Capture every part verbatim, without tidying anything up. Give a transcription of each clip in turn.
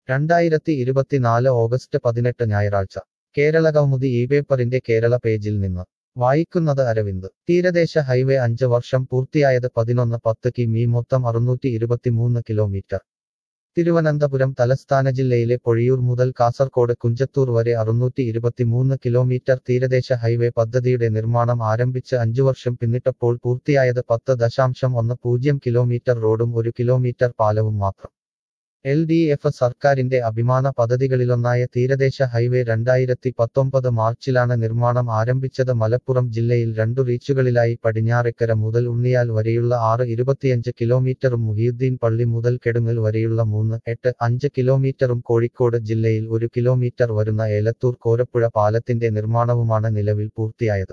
രണ്ടായിരത്തി ഇരുപത്തിനാല് ഓഗസ്റ്റ് പതിനെട്ട് ഞായറാഴ്ച കേരളകൗമുദി ഈ പേപ്പറിന്റെ കേരള പേജിൽ നിന്ന് വായിക്കുന്നത് അരവിന്ദ്. തീരദേശ ഹൈവേ അഞ്ച് വർഷം പൂർത്തിയായത് പതിനൊന്ന് പത്ത് കിമി മൊത്തം അറുന്നൂറ്റി ഇരുപത്തിമൂന്ന് കിലോമീറ്റർ. തിരുവനന്തപുരം തലസ്ഥാന ജില്ലയിലെ പൊഴിയൂർ മുതൽ കാസർകോട് കുഞ്ചത്തൂർ വരെ അറുന്നൂറ്റി ഇരുപത്തിമൂന്ന് കിലോമീറ്റർ തീരദേശ ഹൈവേ പദ്ധതിയുടെ നിർമ്മാണം ആരംഭിച്ച് അഞ്ചു വർഷം പിന്നിട്ടപ്പോൾ പൂർത്തിയായത് പത്ത് ദശാംശം ഒന്ന് പൂജ്യം കിലോമീറ്റർ റോഡും ഒരു കിലോമീറ്റർ പാലവും മാത്രം. എൽ ഡി എഫ് സർക്കാരിന്റെ അഭിമാന പദ്ധതികളിലൊന്നായ തീരദേശ ഹൈവേ രണ്ടായിരത്തി പത്തൊമ്പത് മാർച്ചിലാണ് നിർമ്മാണം ആരംഭിച്ചത്. മലപ്പുറം ജില്ലയിൽ രണ്ടു റീച്ചുകളിലായി പടിഞ്ഞാറെക്കര മുതൽ ഉണ്ണിയാൽ വരെയുള്ള ആറ് ഇരുപത്തിയഞ്ച് കിലോമീറ്ററും മുഹിയുദ്ദീൻ പള്ളി മുതൽ കെടുങ്ങൽ വരെയുള്ള മൂന്ന് എട്ട് അഞ്ച് കിലോമീറ്ററും കോഴിക്കോട് ജില്ലയിൽ ഒരു കിലോമീറ്റർ വരുന്ന ഏലത്തൂർ കോരപ്പുഴ പാലത്തിന്റെ നിർമ്മാണവുമാണ് നിലവിൽ പൂർത്തിയായത്.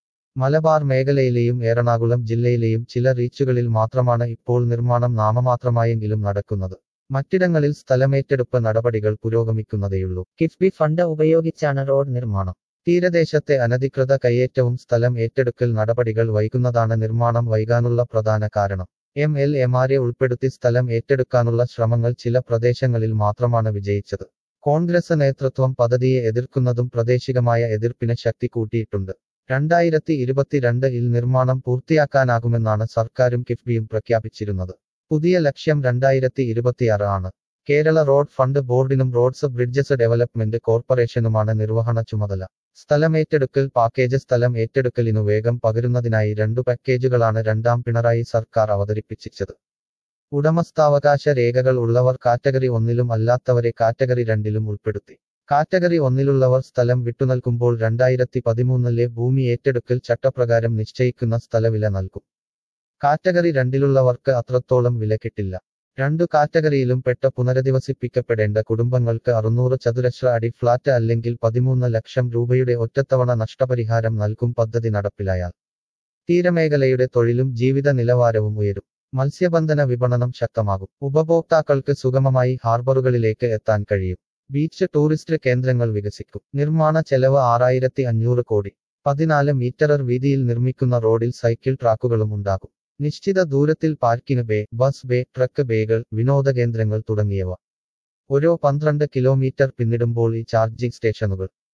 മലബാർ മേഖലയിലെയും എറണാകുളം ജില്ലയിലെയും ചില റീച്ചുകളിൽ മാത്രമാണ് ഇപ്പോൾ നിർമ്മാണം നാമമാത്രമായെങ്കിലും നടക്കുന്നത്. മറ്റിടങ്ങളിൽ സ്ഥലമേറ്റെടുപ്പ് നടപടികൾ പുരോഗമിക്കുന്നതേയുള്ളൂ. കിഫ്ബി ഫണ്ട് ഉപയോഗിച്ചാണ് റോഡ് നിർമ്മാണം. തീരദേശത്തെ അനധികൃത കയ്യേറ്റവും സ്ഥലം ഏറ്റെടുക്കൽ നടപടികൾ വൈകുന്നതാണ് നിർമ്മാണം വൈകാനുള്ള പ്രധാന കാരണം. എം എൽ എമാരെ ഉൾപ്പെടുത്തി സ്ഥലം ഏറ്റെടുക്കാനുള്ള ശ്രമങ്ങൾ ചില പ്രദേശങ്ങളിൽ മാത്രമാണ് വിജയിച്ചത്. കോൺഗ്രസ് നേതൃത്വം പദ്ധതിയെ എതിർക്കുന്നതും പ്രാദേശികമായ എതിർപ്പിന് ശക്തി കൂട്ടിയിട്ടുണ്ട്. രണ്ടായിരത്തി ഇരുപത്തിരണ്ട് ഇൽ നിർമ്മാണം പൂർത്തിയാക്കാനാകുമെന്നാണ് സർക്കാരും കിഫ്ബിയും പ്രഖ്യാപിച്ചിരുന്നത്. പുതിയ ലക്ഷ്യം രണ്ടായിരത്തി ഇരുപത്തിയാറ് ആണ്. കേരള റോഡ് ഫണ്ട് ബോർഡിനും റോഡ്സ് ബ്രിഡ്ജസ് ഡെവലപ്മെന്റ് കോർപ്പറേഷനുമാണ് നിർവഹണ ചുമതല. സ്ഥലമേറ്റെടുക്കൽ പാക്കേജ് സ്ഥലം ഏറ്റെടുക്കലിനു വേഗം പകരുന്നതിനായി രണ്ടു പാക്കേജുകളാണ് രണ്ടാം പിണറായി സർക്കാർ അവതരിപ്പിച്ചത്. ഉടമസ്ഥാവകാശ രേഖകൾ ഉള്ളവർ കാറ്റഗറി ഒന്നിലും അല്ലാത്തവരെ കാറ്റഗറി രണ്ടിലും ഉൾപ്പെടുത്തി. കാറ്റഗറി ഒന്നിലുള്ളവർ സ്ഥലം വിട്ടുനൽകുമ്പോൾ രണ്ടായിരത്തി പതിമൂന്നിലെ ഭൂമി ഏറ്റെടുക്കൽ ചട്ടപ്രകാരം നിശ്ചയിക്കുന്ന സ്ഥലവില നൽകും. കാറ്റഗറി രണ്ടിലുള്ളവർക്ക് അത്രത്തോളം വില കിട്ടില്ല. രണ്ടു കാറ്റഗറിയിലും പെട്ട പുനരധിവസിപ്പിക്കപ്പെടേണ്ട കുടുംബങ്ങൾക്ക് അറുന്നൂറ് ചതുരശ്ര അടി ഫ്ളാറ്റ് അല്ലെങ്കിൽ പതിമൂന്ന് ലക്ഷം രൂപയുടെ ഒറ്റത്തവണ നഷ്ടപരിഹാരം നൽകും പദ്ധതി നടപ്പിലായാൽ. തീരമേഖലയുടെ തൊഴിലും ജീവിത നിലവാരവും ഉയരും. മത്സ്യബന്ധന വിപണനം ശക്തമാകും. ഉപഭോക്താക്കൾക്ക് സുഗമമായി ഹാർബറുകളിലേക്ക് എത്താൻ കഴിയും. ബീച്ച് ടൂറിസ്റ്റ് കേന്ദ്രങ്ങൾ വികസിക്കും. നിർമ്മാണ ചെലവ് ആറായിരത്തി അഞ്ഞൂറ് കോടി. പതിനാല് മീറ്റർ വീതിയിൽ നിർമ്മിക്കുന്ന റോഡിൽ സൈക്കിൾ ട്രാക്കുകളും ഉണ്ടാകും. നിശ്ചിത ദൂരത്തിൽ parking bay, bus bay, truck ബേകൾ, വിനോദ കേന്ദ്രങ്ങൾ തുടങ്ങിയവ. ഓരോ പന്ത്രണ്ട് കിലോമീറ്റർ പിന്നിടുമ്പോൾ ഈ ചാർജിംഗ് സ്റ്റേഷനുകൾ